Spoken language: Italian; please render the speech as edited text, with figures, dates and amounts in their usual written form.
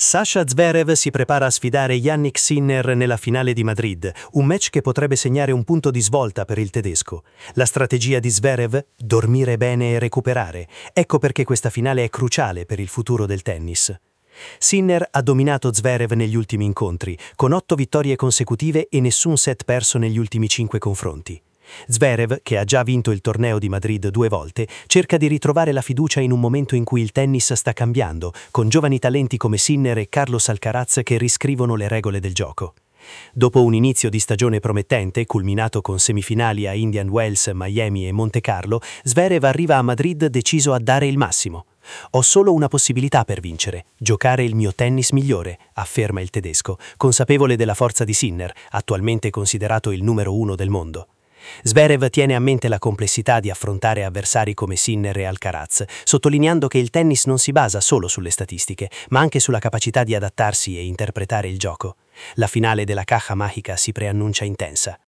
Sasha Zverev si prepara a sfidare Jannik Sinner nella finale di Madrid, un match che potrebbe segnare un punto di svolta per il tedesco. La strategia di Zverev? Dormire bene e recuperare. Ecco perché questa finale è cruciale per il futuro del tennis. Sinner ha dominato Zverev negli ultimi incontri, con 8 vittorie consecutive e nessun set perso negli ultimi 5 confronti. Zverev, che ha già vinto il torneo di Madrid 2 volte, cerca di ritrovare la fiducia in un momento in cui il tennis sta cambiando, con giovani talenti come Sinner e Carlos Alcaraz che riscrivono le regole del gioco. Dopo un inizio di stagione promettente, culminato con semifinali a Indian Wells, Miami e Monte Carlo, Zverev arriva a Madrid deciso a dare il massimo. «Ho solo una possibilità per vincere, giocare il mio tennis migliore», afferma il tedesco, consapevole della forza di Sinner, attualmente considerato il numero 1 del mondo. Zverev tiene a mente la complessità di affrontare avversari come Sinner e Alcaraz, sottolineando che il tennis non si basa solo sulle statistiche, ma anche sulla capacità di adattarsi e interpretare il gioco. La finale della Caja Mágica si preannuncia intensa.